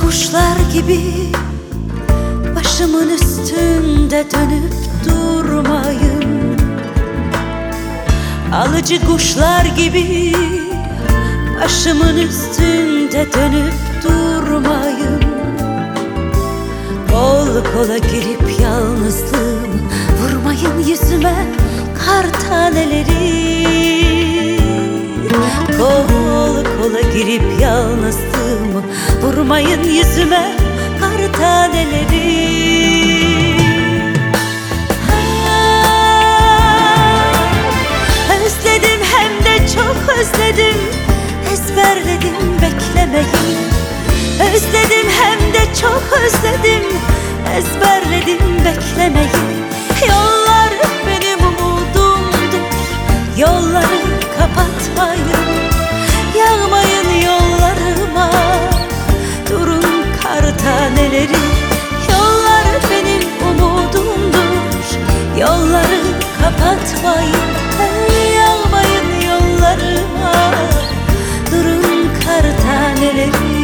kuşlar gibi başımın üstünde dönüp durmayın. Alıcı kuşlar gibi başımın üstünde dönüp durmayın. Kol kola girip yalnızlığımı vurmayın yüzüme kar taneleri. Kol kola girip yalnızlığımı vurmayın yüzüme kar taneleri. Özledim hem de çok özledim, ezberledim beklemeyi. Özledim hem de çok özledim, ezberledim beklemeyi. Yollar benim umudumdur, yolları kapatmayın. Yağmayın yollarıma, durun kar taneleri. Yollar benim umudumdur, yolları kapatmayın. Yağmayın yollarıma, durun kar taneleri.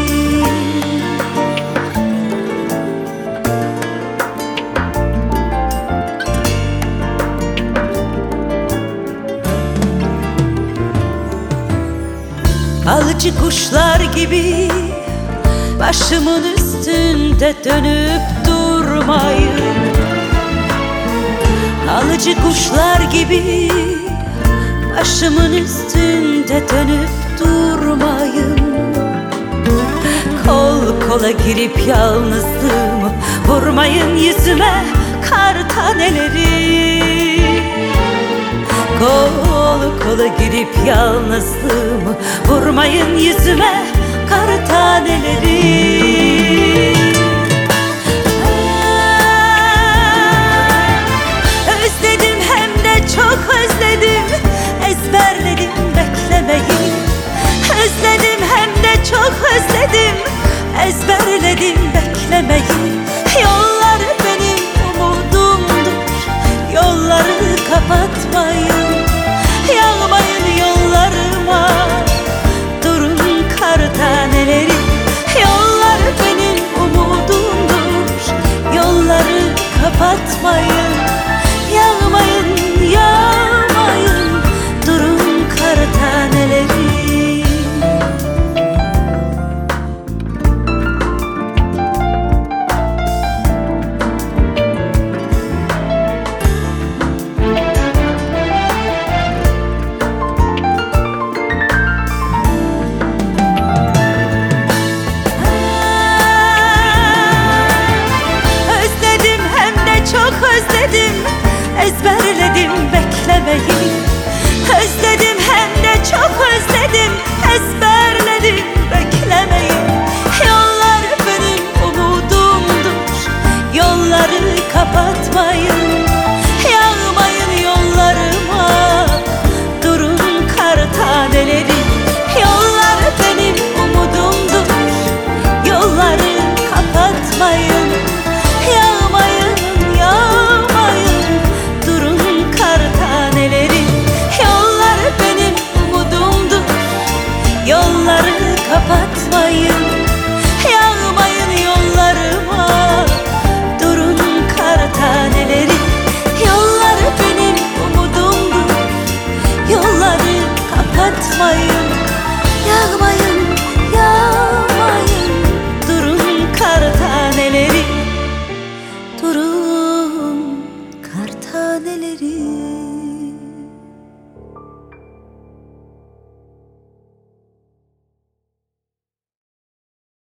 Alıcı kuşlar gibi başımın üstünde dönüp durmayın. Alıcı kuşlar gibi başımın üstünde dönüp durmayın. Kol kola girip yalnızlığımı vurmayın yüzüme kar taneleri. Kol kola girip yalnızlığımı vurmayın yüzüme kar taneleri. Özledim hem de çok özledim, ezberledim beklemeyi. Özledim hem de çok özledim, ezberledim beklemeyi. Yollar benim umudumdur, yolları kapatmayın. Yağmayın yollarıma, durun kar taneleri. Yollar benim umudumdur, yolları kapatmayın. Yağmayın, yağmayın, durun kar taneleri. Özledim, ezberledim beklemeyi. Özledim hem de çok özledim, ezberledim beklemeyi. Yollar benim umudumdur, yolları kapatmayın. Yağmayın yollarıma, durun kar taneleri. Yollar benim umudumdur, yolları kapatmayın. Yağmayın, yağmayın, durun kar taneleri. Yollar benim umudumdur, yolları kapatmayın. Yağmayın yollarıma, durun kar taneleri. Yollar benim umudumdur, yolları kapatmayın.